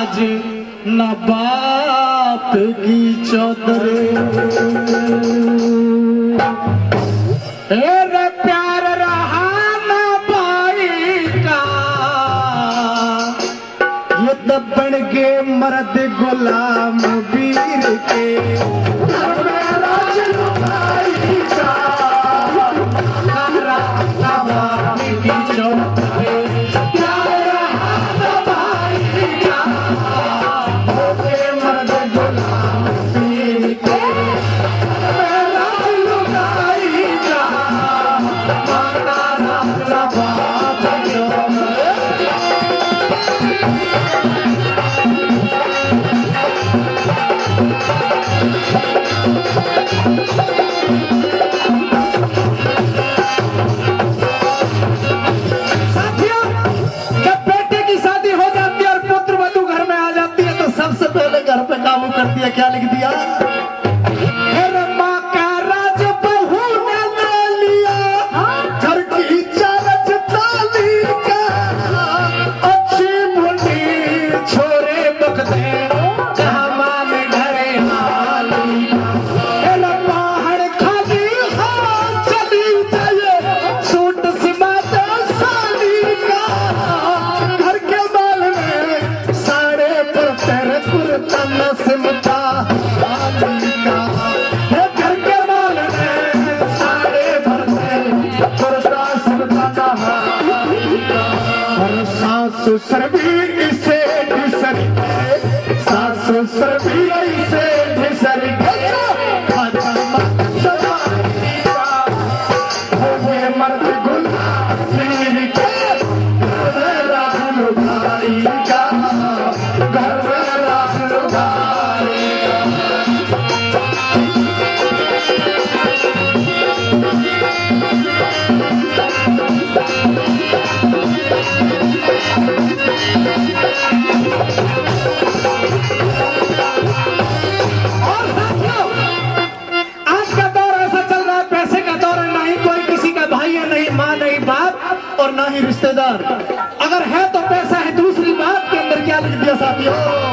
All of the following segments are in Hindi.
आज न बाप की चौधरी प्यार रहा न भाई का, ये दबन के मर्द गुलाम वीर के करती है। क्या लिख दिया? माँ का राज बहू ने ले लिया, घर की चारज ताली का, अच्छी मुंडी छोरे बकते मान घरे हाली, बाहर खाली हाँ चली जाए सूट सिमाते साली का, घर के बाल में साड़े पर तेरे कुर्ता न सिमटा हाली का, घर के बाल में साड़े पर तेरे कुर्ता सिमटा हाली का, और सासु सरबी इसे ढिसरी गए, सासु सरबी इसे ढिसरी गए, मर्द गुलाम वीर के राहुल भाई का, घर में राहुल भाई और ना ही रिश्तेदार। अगर है तो पैसा है दूसरी बात, के अंदर क्या लिख दिया साथियों?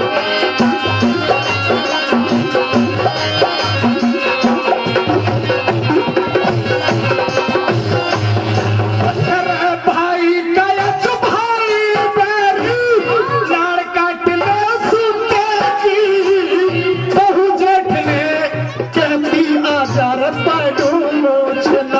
भाई का या चुभाई बैरी लाड़ काटने सुनती, बहू जेठ ने कहती आचार पाडू मुझे न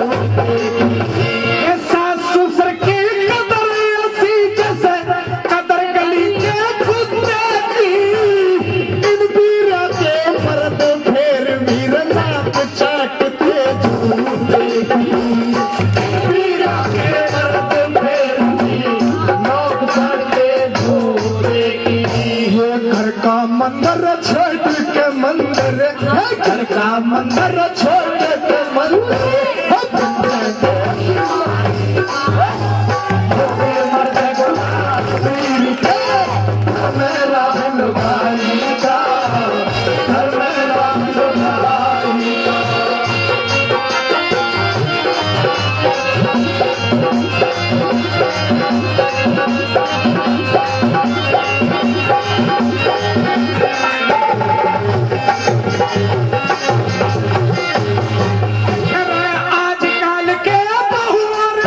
मंदिर छोड़ के मंदिर, घर का मंदिर छोड़ के मंदिर, मेरा भाई का, घर मेरा भाई का। आजकल के बहु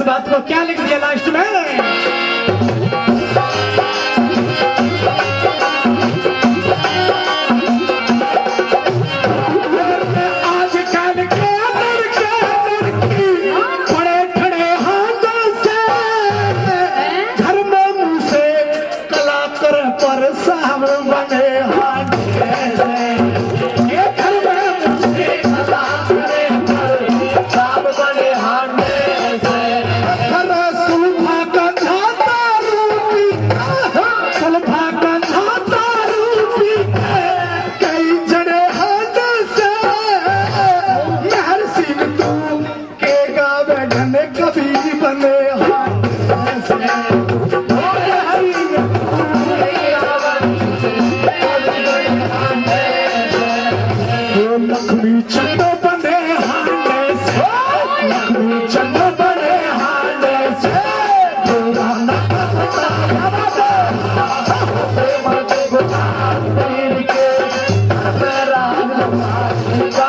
बात को क्या लिख दिया लास्ट में? आजकल के लड़के बड़े खड़े हाथों से घर में मुंह से कला कर पर साहब बने हाथ से। ये घर में मुंह से कला करे पर साहब बने हाथ से। सुलभा कंधा रूपी सुलभा कंधा रूपी कई जड़े हाथ से महर सिंह तू के गावे घने कभी बने हाथ से। लक्ष्मी चंद बने हांडे से लक्ष्मी चंद बने हांडे से के